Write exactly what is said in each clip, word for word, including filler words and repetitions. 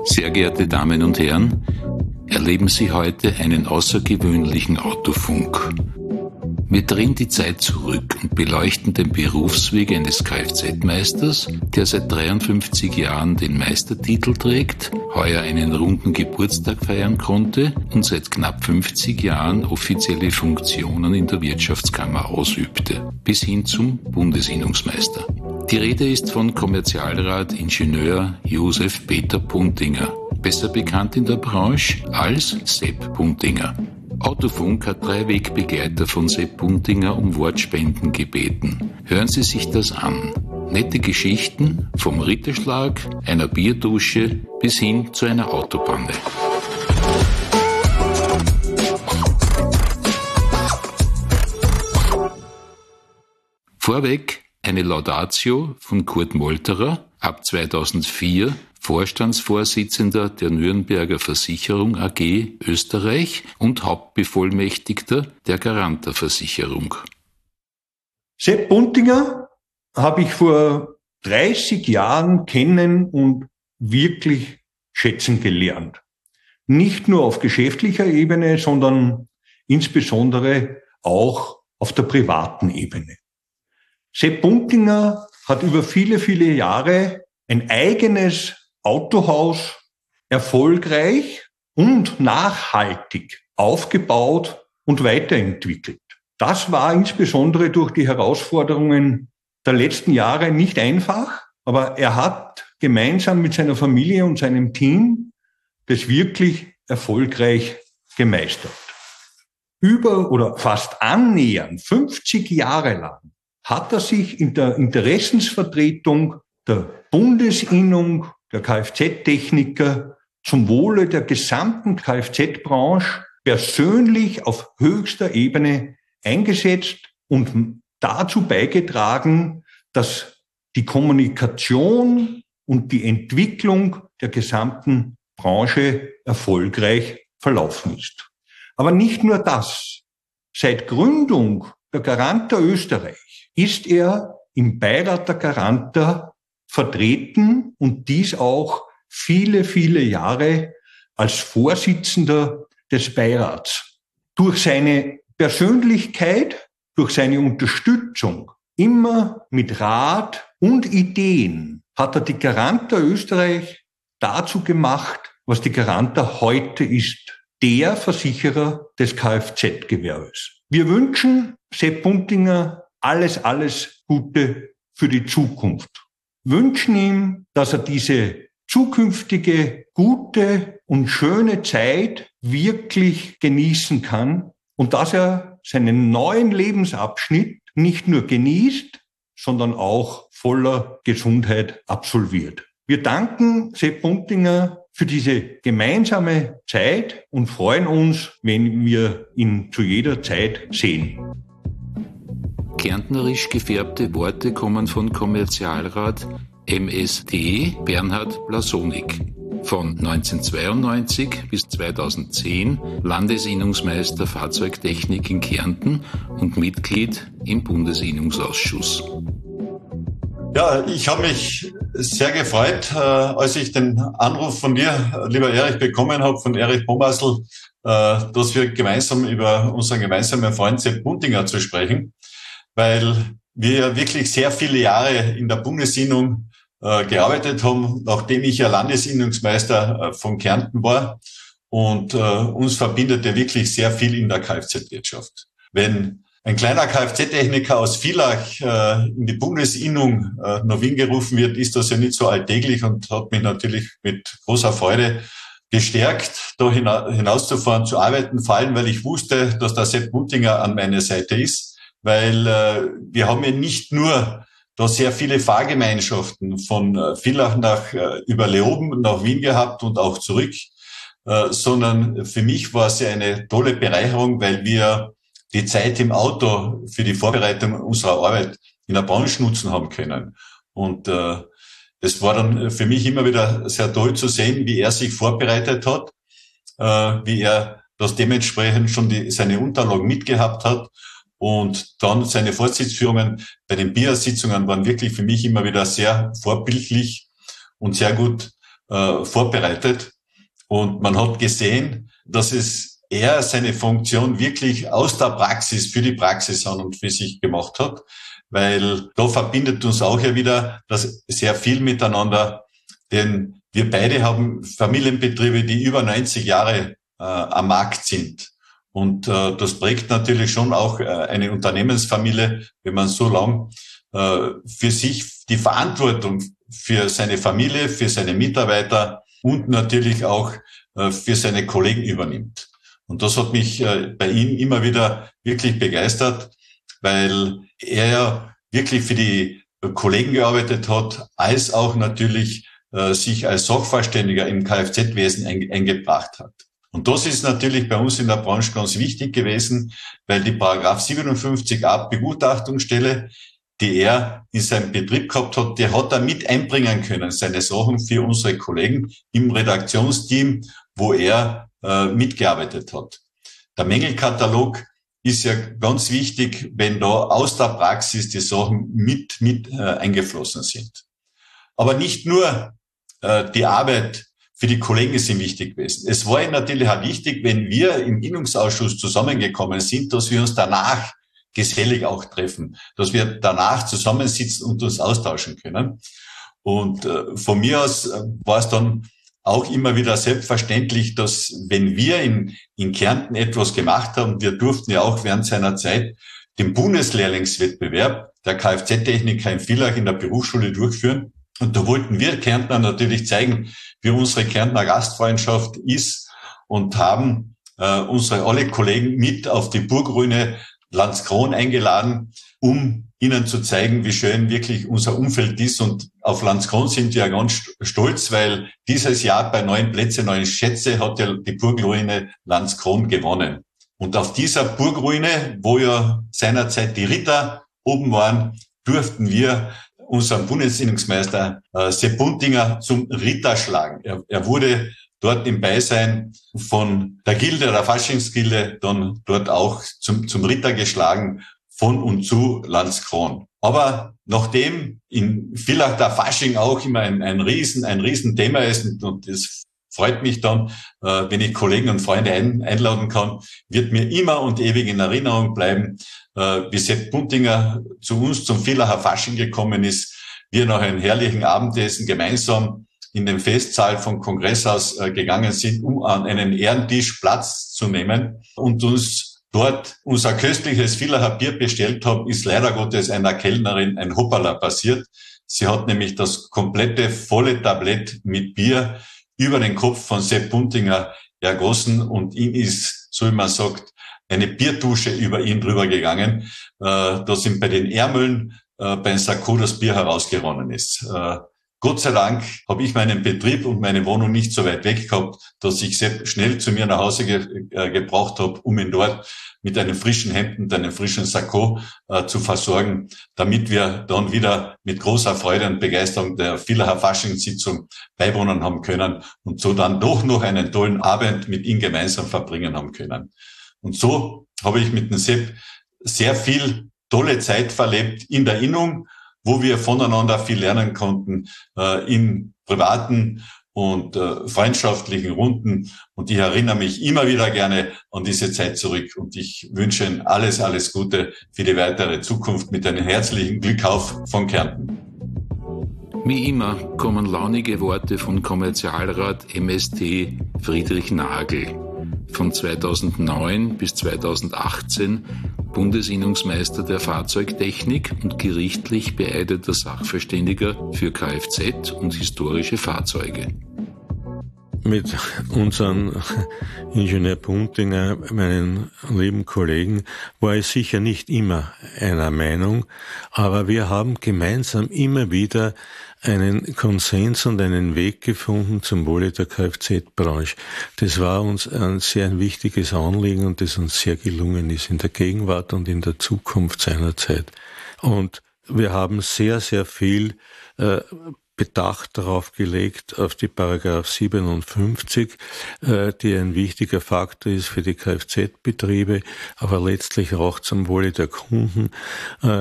Sehr geehrte Damen und Herren, erleben Sie heute einen außergewöhnlichen Autofunk. Wir drehen die Zeit zurück und beleuchten den Berufsweg eines Kfz-Meisters, der seit dreiundfünfzig Jahren den Meistertitel trägt, heuer einen runden Geburtstag feiern konnte und seit knapp fünfzig Jahren offizielle Funktionen in der Wirtschaftskammer ausübte, bis hin zum Bundesinnungsmeister. Die Rede ist von Kommerzialrat Ingenieur Josef Peter Puntinger, besser bekannt in der Branche als Sepp Puntinger. Autofunk hat drei Wegbegleiter von Sepp Puntinger um Wortspenden gebeten. Hören Sie sich das an. Nette Geschichten vom Ritterschlag, einer Bierdusche bis hin zu einer Autopanne. Vorweg eine Laudatio von Kurt Molterer, ab zweitausendvier Vorstandsvorsitzender der Nürnberger Versicherung A G Österreich und Hauptbevollmächtigter der Garanta Versicherung. Sepp Puntinger habe ich vor dreißig Jahren kennen und wirklich schätzen gelernt. Nicht nur auf geschäftlicher Ebene, sondern insbesondere auch auf der privaten Ebene. Sepp Puntinger hat über viele, viele Jahre ein eigenes Autohaus erfolgreich und nachhaltig aufgebaut und weiterentwickelt. Das war insbesondere durch die Herausforderungen der letzten Jahre nicht einfach, aber er hat gemeinsam mit seiner Familie und seinem Team das wirklich erfolgreich gemeistert. Über oder fast annähernd fünfzig Jahre lang hat er sich in der Interessensvertretung der Bundesinnung, der Kfz-Techniker zum Wohle der gesamten Kfz-Branche persönlich auf höchster Ebene eingesetzt und dazu beigetragen, dass die Kommunikation und die Entwicklung der gesamten Branche erfolgreich verlaufen ist. Aber nicht nur das. Seit Gründung der Garanta Österreich ist er im Beirat der Garanta vertreten und dies auch viele, viele Jahre als Vorsitzender des Beirats. Durch seine Persönlichkeit, durch seine Unterstützung, immer mit Rat und Ideen, hat er die Garanta Österreich dazu gemacht, was die Garanta heute ist, der Versicherer des Kfz-Gewerbes. Wir wünschen Sepp Puntinger alles, alles Gute für die Zukunft. Wünschen ihm, dass er diese zukünftige, gute und schöne Zeit wirklich genießen kann und dass er seinen neuen Lebensabschnitt nicht nur genießt, sondern auch voller Gesundheit absolviert. Wir danken Sepp Puntinger für diese gemeinsame Zeit und freuen uns, wenn wir ihn zu jeder Zeit sehen. Kärntnerisch gefärbte Worte kommen von Kommerzialrat M S D Bernhard Blasonik. Von neunzehnhundertzweiundneunzig bis zweitausendzehn Landesinnungsmeister Fahrzeugtechnik in Kärnten und Mitglied im Bundesinnungsausschuss. Ja, ich habe mich sehr gefreut, äh, als ich den Anruf von dir, lieber Erich, bekommen habe, von Erich Bomassel, äh, dass wir gemeinsam über unseren gemeinsamen Freund Sepp Puntinger zu sprechen, weil wir wirklich sehr viele Jahre in der Bundesinnung äh, gearbeitet haben, nachdem ich ja Landesinnungsmeister äh, von Kärnten war. Und äh, uns verbindet ja wirklich sehr viel in der Kfz-Wirtschaft. Wenn ein kleiner Kfz-Techniker aus Villach äh, in die Bundesinnung äh, nach Wien gerufen wird, ist das ja nicht so alltäglich und hat mich natürlich mit großer Freude gestärkt, da hina- hinauszufahren, zu arbeiten, vor allem, weil ich wusste, dass der Sepp Puntinger an meiner Seite ist. Weil äh, wir haben ja nicht nur da sehr viele Fahrgemeinschaften von äh, Villach nach äh, über Leoben nach Wien gehabt und auch zurück, äh, sondern für mich war es ja eine tolle Bereicherung, weil wir die Zeit im Auto für die Vorbereitung unserer Arbeit in der Branche nutzen haben können. Und äh, es war dann für mich immer wieder sehr toll zu sehen, wie er sich vorbereitet hat, äh, wie er das dementsprechend schon die, seine Unterlagen mitgehabt hat. Und dann seine Vorsitzführungen bei den B I A-Sitzungen waren wirklich für mich immer wieder sehr vorbildlich und sehr gut äh, vorbereitet. Und man hat gesehen, dass es er seine Funktion wirklich aus der Praxis für die Praxis an und für sich gemacht hat, weil da verbindet uns auch ja wieder das sehr viel miteinander, denn wir beide haben Familienbetriebe, die über neunzig Jahre äh, am Markt sind. Und äh, das prägt natürlich schon auch äh, eine Unternehmensfamilie, wenn man so lang äh, für sich die Verantwortung für seine Familie, für seine Mitarbeiter und natürlich auch äh, für seine Kollegen übernimmt. Und das hat mich äh, bei ihm immer wieder wirklich begeistert, weil er ja wirklich für die Kollegen gearbeitet hat, als auch natürlich äh, sich als Sachverständiger im Kfz-Wesen ein, eingebracht hat. Und das ist natürlich bei uns in der Branche ganz wichtig gewesen, weil die Paragraph siebenundfünfzig a Begutachtungsstelle, die er in seinem Betrieb gehabt hat, die hat er mit einbringen können, seine Sachen für unsere Kollegen im Redaktionsteam, wo er äh, mitgearbeitet hat. Der Mängelkatalog ist ja ganz wichtig, wenn da aus der Praxis die Sachen mit mit äh, eingeflossen sind. Aber nicht nur äh, die Arbeit für die Kollegen ist ihm wichtig gewesen. Es war ihm natürlich auch wichtig, wenn wir im Innungsausschuss zusammengekommen sind, dass wir uns danach gesellig auch treffen, dass wir danach zusammensitzen und uns austauschen können. Und äh, von mir aus äh, war es dann auch immer wieder selbstverständlich, dass wenn wir in, in Kärnten etwas gemacht haben, wir durften ja auch während seiner Zeit den Bundeslehrlingswettbewerb der Kfz-Techniker in Villach in der Berufsschule durchführen. Und da wollten wir Kärntner natürlich zeigen, wie unsere Kärntner Gastfreundschaft ist und haben äh, unsere alle Kollegen mit auf die Burgruine Landskron eingeladen, um ihnen zu zeigen, wie schön wirklich unser Umfeld ist. Und auf Landskron sind wir ja ganz stolz, weil dieses Jahr bei neun Plätze, neun Schätze hat ja die Burgruine Landskron gewonnen. Und auf dieser Burgruine, wo ja seinerzeit die Ritter oben waren, durften wir unseren Bundesinnungsmeister äh, Sepp Buntinger zum Ritter schlagen. Er, er wurde dort im Beisein von der Gilde, der Faschingsgilde, dann dort auch zum, zum Ritter geschlagen, von und zu Landskron. Aber nachdem in Villach der Fasching auch immer ein, ein Riesen, ein Riesenthema ist, und, und das freut mich dann, äh, wenn ich Kollegen und Freunde ein, einladen kann, wird mir immer und ewig in Erinnerung bleiben, äh, wie Sepp Buntinger zu uns zum Villacher Fasching gekommen ist, wir nach einem herrlichen Abendessen gemeinsam in den Festsaal vom Kongresshaus äh, gegangen sind, um an einen Ehrentisch Platz zu nehmen und uns dort unser köstliches Villacher Bier bestellt haben, ist leider Gottes einer Kellnerin ein Hoppala passiert. Sie hat nämlich das komplette volle Tablett mit Bier über den Kopf von Sepp Buntinger ergossen und ihm ist, so wie man sagt, eine Bierdusche über ihn drüber gegangen, äh, dass ihm bei den Ärmeln äh, beim Sakko das Bier herausgeronnen ist. Äh, Gott sei Dank habe ich meinen Betrieb und meine Wohnung nicht so weit weg gehabt, dass ich Sepp schnell zu mir nach Hause ge- äh, gebraucht habe, um ihn dort mit einem frischen Hemd und einem frischen Sakko äh, zu versorgen, damit wir dann wieder mit großer Freude und Begeisterung der Villacher Faschingssitzung beiwohnen haben können und so dann doch noch einen tollen Abend mit ihm gemeinsam verbringen haben können. Und so habe ich mit dem Sepp sehr viel tolle Zeit verlebt in der Innung, wo wir voneinander viel lernen konnten, äh, in privaten und äh, freundschaftlichen Runden. Und ich erinnere mich immer wieder gerne an diese Zeit zurück. Und ich wünsche Ihnen alles, alles Gute für die weitere Zukunft mit einem herzlichen Glück auf von Kärnten. Wie immer kommen launige Worte von Kommerzialrat M S T Friedrich Nagel, von zweitausendneun bis zweitausendachtzehn Bundesinnungsmeister der Fahrzeugtechnik und gerichtlich beeideter Sachverständiger für Kfz und historische Fahrzeuge. Mit unserem Ingenieur Buntinger, meinen lieben Kollegen, war ich sicher nicht immer einer Meinung, aber wir haben gemeinsam immer wieder einen Konsens und einen Weg gefunden zum Wohle der Kfz-Branche. Das war uns ein sehr wichtiges Anliegen und das uns sehr gelungen ist in der Gegenwart und in der Zukunft seiner Zeit. Und wir haben sehr, sehr viel äh, Bedacht darauf gelegt, auf die Paragraph siebenundfünfzig, äh, die ein wichtiger Faktor ist für die Kfz-Betriebe, aber letztlich auch zum Wohle der Kunden, äh,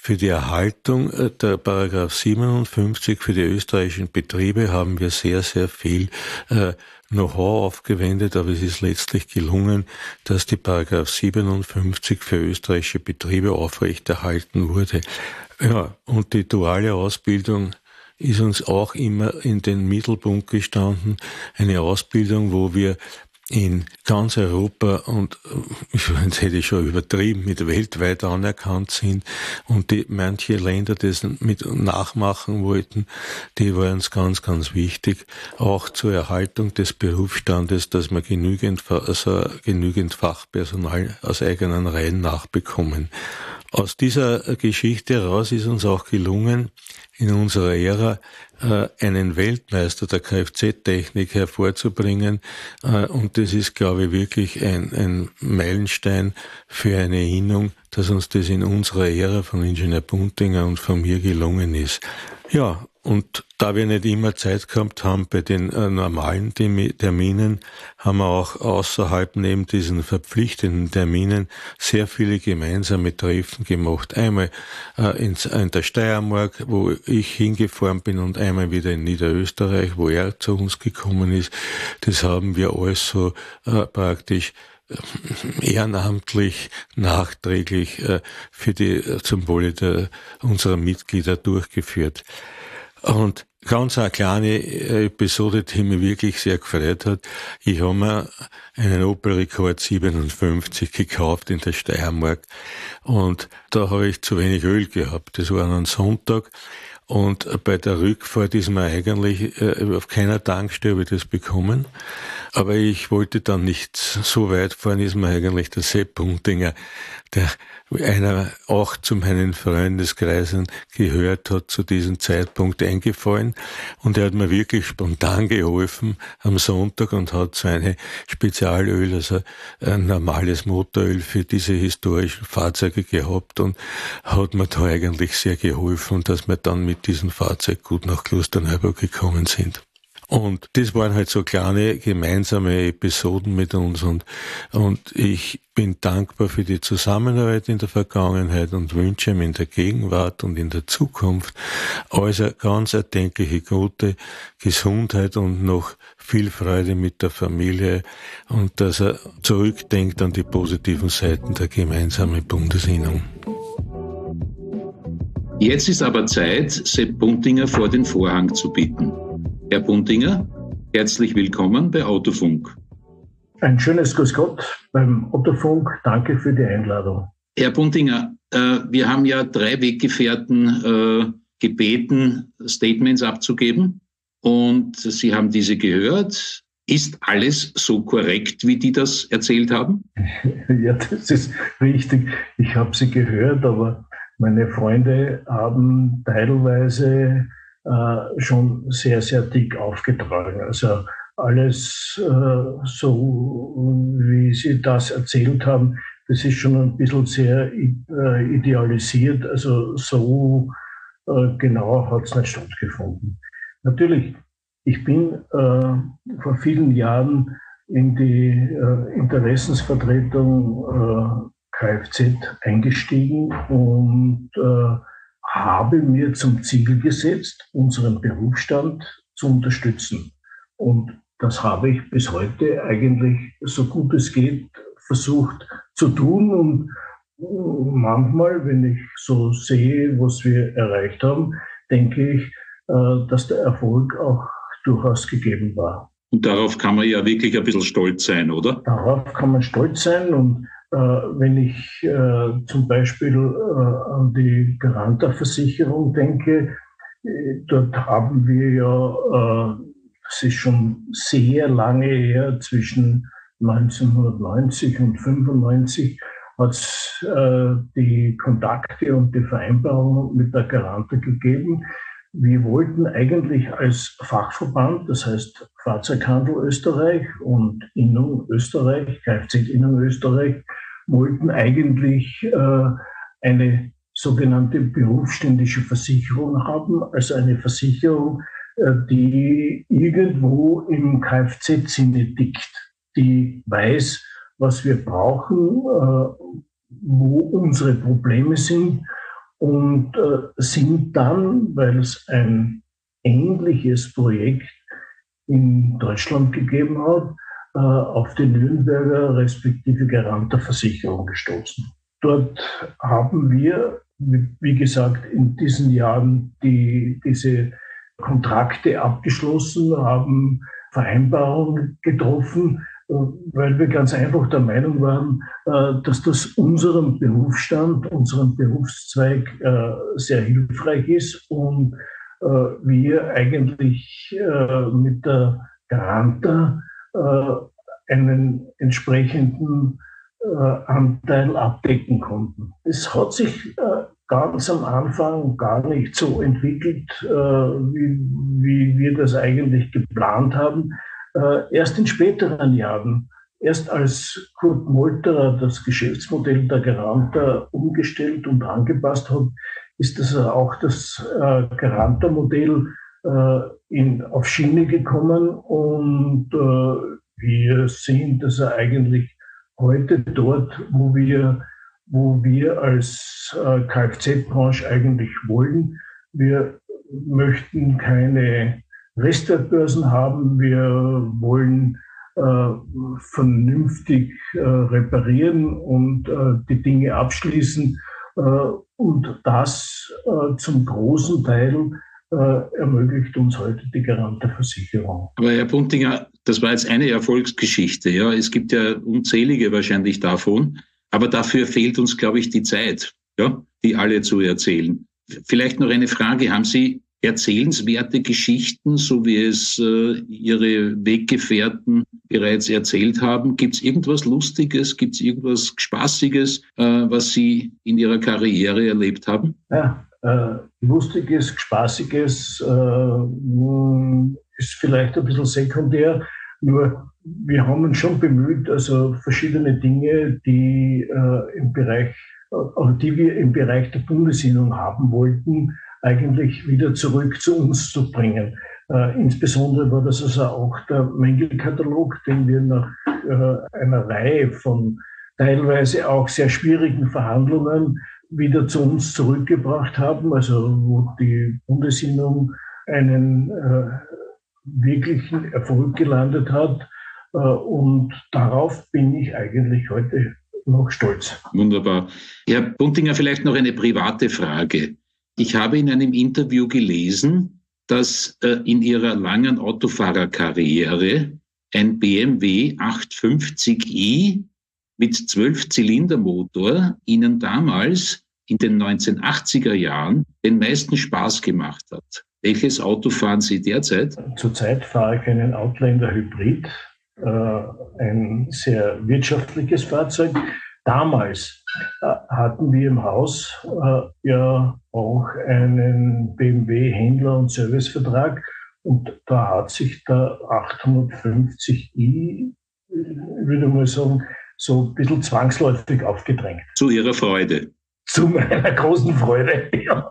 für die Erhaltung der Paragraph siebenundfünfzig für die österreichischen Betriebe haben wir sehr, sehr viel äh, Know-how aufgewendet, aber es ist letztlich gelungen, dass die Paragraph siebenundfünfzig für österreichische Betriebe aufrechterhalten wurde. Ja, und die duale Ausbildung ist uns auch immer in den Mittelpunkt gestanden. Eine Ausbildung, wo wir in ganz Europa und ich jetzt hätte ich schon übertrieben, mit weltweit anerkannt sind und die manche Länder das mit nachmachen wollten, die waren uns ganz, ganz wichtig, auch zur Erhaltung des Berufsstandes, dass wir genügend, also genügend Fachpersonal aus eigenen Reihen nachbekommen. Aus dieser Geschichte heraus ist uns auch gelungen, in unserer Ära äh, einen Weltmeister der Kfz-Technik hervorzubringen. Äh, und das ist, glaube ich, wirklich ein, ein Meilenstein für eine Erinnerung, dass uns das in unserer Ära von Ingenieur Buntinger und von mir gelungen ist. Ja, und da wir nicht immer Zeit gehabt haben bei den äh, normalen Terminen, haben wir auch außerhalb neben diesen verpflichtenden Terminen sehr viele gemeinsame Treffen gemacht. Einmal äh, in, in der Steiermark, wo ich hingefahren bin, und einmal wieder in Niederösterreich, wo er zu uns gekommen ist. Das haben wir alles so äh, praktisch ehrenamtlich, nachträglich äh, für die äh, zum Wohle der, unserer Mitglieder durchgeführt. Und ganz eine kleine Episode, die mich wirklich sehr gefreut hat. Ich habe mir einen Opel Rekord siebenundfünfzig gekauft in der Steiermark und da habe ich zu wenig Öl gehabt. Das war an Sonntag. Und bei der Rückfahrt ist mir eigentlich äh, auf keiner Tankstelle habe ich das bekommen. Aber ich wollte dann nicht so weit fahren, ist mir eigentlich der Sepp Buntinger, der einer auch zu meinen Freundeskreisen gehört hat, zu diesem Zeitpunkt eingefallen. Und er hat mir wirklich spontan geholfen am Sonntag und hat so eine Spezialöl, also ein normales Motoröl für diese historischen Fahrzeuge gehabt und hat mir da eigentlich sehr geholfen, dass wir dann mit diesem Fahrzeug gut nach Klosterneuburg gekommen sind. Und das waren halt so kleine gemeinsame Episoden mit uns und, und ich bin dankbar für die Zusammenarbeit in der Vergangenheit und wünsche mir in der Gegenwart und in der Zukunft alles eine ganz erdenkliche gute Gesundheit und noch viel Freude mit der Familie und dass er zurückdenkt an die positiven Seiten der gemeinsamen Bundesinnung. Jetzt ist aber Zeit, Sepp Buntinger vor den Vorhang zu bitten. Herr Buntinger, herzlich willkommen bei Autofunk. Ein schönes Grüß Gott beim Autofunk. Danke für die Einladung. Herr Buntinger, äh, wir haben ja drei Weggefährten äh, gebeten, Statements abzugeben und Sie haben diese gehört. Ist alles so korrekt, wie die das erzählt haben? Ja, das ist richtig. Ich habe sie gehört, aber meine Freunde haben teilweise äh, schon sehr, sehr dick aufgetragen. Also alles äh, so, wie Sie das erzählt haben, das ist schon ein bisschen sehr äh, idealisiert. Also so äh, genau hat es nicht stattgefunden. Natürlich, ich bin äh, vor vielen Jahren in die äh, Interessensvertretung äh, Kfz eingestiegen und äh, habe mir zum Ziel gesetzt, unseren Berufsstand zu unterstützen. Und das habe ich bis heute eigentlich so gut es geht versucht zu tun. Und manchmal, wenn ich so sehe, was wir erreicht haben, denke ich, äh, dass der Erfolg auch durchaus gegeben war. Und darauf kann man ja wirklich ein bisschen stolz sein, oder? Darauf kann man stolz sein und äh, wenn ich äh, zum Beispiel äh, an die Garanta-Versicherung denke, äh, dort haben wir ja, äh, das ist schon sehr lange her, zwischen neunzehnhundertneunzig und fünfundneunzig, hat es äh, die Kontakte und die Vereinbarung mit der Garanta gegeben. Wir wollten eigentlich als Fachverband, das heißt Fahrzeughandel Österreich und Innung Österreich, Kfz-Innung Österreich, wollten eigentlich äh, eine sogenannte berufsständische Versicherung haben, also eine Versicherung, äh, die irgendwo im Kfz-Sinne tickt, die weiß, was wir brauchen, äh, wo unsere Probleme sind und äh, sind dann, weil es ein ähnliches Projekt in Deutschland gegeben hat, äh, auf die Nürnberger respektive Garanter Versicherung gestoßen. Dort haben wir, wie, wie gesagt, in diesen Jahren die, diese Kontrakte abgeschlossen, haben Vereinbarungen getroffen, weil wir ganz einfach der Meinung waren, dass das unserem Berufsstand, unserem Berufszweig sehr hilfreich ist und wir eigentlich mit der Garanta einen entsprechenden Anteil abdecken konnten. Es hat sich ganz am Anfang gar nicht so entwickelt, wie, wie wir das eigentlich geplant haben. Erst in späteren Jahren, erst als Kurt Molterer das Geschäftsmodell der Garanta umgestellt und angepasst hat, ist das auch das äh, Garanta-Modell äh, in, auf Schiene gekommen und äh, wir sehen, dass er eigentlich heute dort, wo wir, wo wir als äh, Kfz-Branche eigentlich wollen. Wir möchten keine Restwertbörsen haben, wir wollen äh, vernünftig äh, reparieren und äh, die Dinge abschließen äh, und das äh, zum großen Teil äh, ermöglicht uns heute die Garanta Versicherung. Aber Herr Puntinger, das war jetzt eine Erfolgsgeschichte. Ja, es gibt ja unzählige wahrscheinlich davon, aber dafür fehlt uns, glaube ich, die Zeit, ja, die alle zu erzählen. Vielleicht noch eine Frage: Haben Sie erzählenswerte Geschichten, so wie es äh, Ihre Weggefährten bereits erzählt haben? Gibt es irgendwas Lustiges, gibt es irgendwas Spaßiges, äh, was Sie in Ihrer Karriere erlebt haben? Ja, äh, Lustiges, Spaßiges äh, ist vielleicht ein bisschen sekundär, nur wir haben uns schon bemüht, also verschiedene Dinge, die, äh, im Bereich, äh, die wir im Bereich der Bundesinnung haben wollten, eigentlich wieder zurück zu uns zu bringen. Äh, insbesondere war das also auch der Mängelkatalog, den wir nach äh, einer Reihe von teilweise auch sehr schwierigen Verhandlungen wieder zu uns zurückgebracht haben, also wo die Bundesinnung einen äh, wirklichen Erfolg gelandet hat. Äh, und darauf bin ich eigentlich heute noch stolz. Wunderbar. Herr Puntinger, vielleicht noch eine private Frage. Ich habe in einem Interview gelesen, dass äh, in Ihrer langen Autofahrerkarriere ein B M W achthundertfünfzig i mit zwölf-Zylinder-Motor Ihnen damals in den neunzehnhundertachtziger Jahren den meisten Spaß gemacht hat. Welches Auto fahren Sie derzeit? Zurzeit fahre ich einen Outlander Hybrid, äh, ein sehr wirtschaftliches Fahrzeug. Damals äh, hatten wir im Haus äh, ja auch einen B M W-Händler- und Servicevertrag und da hat sich der achthundertfünfzig i, würde ich mal sagen, so ein bisschen zwangsläufig aufgedrängt. Zu Ihrer Freude? Zu meiner großen Freude, ja.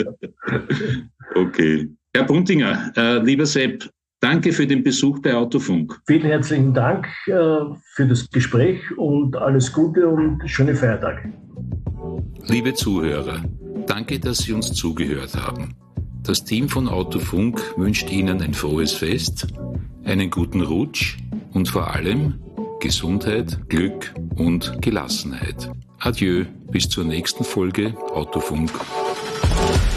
Okay. Herr Puntinger, äh, lieber Sepp, danke für den Besuch bei Autofunk. Vielen herzlichen Dank äh, für das Gespräch und alles Gute und schöne Feiertage. Liebe Zuhörer, danke, dass Sie uns zugehört haben. Das Team von Autofunk wünscht Ihnen ein frohes Fest, einen guten Rutsch und vor allem Gesundheit, Glück und Gelassenheit. Adieu, bis zur nächsten Folge Autofunk.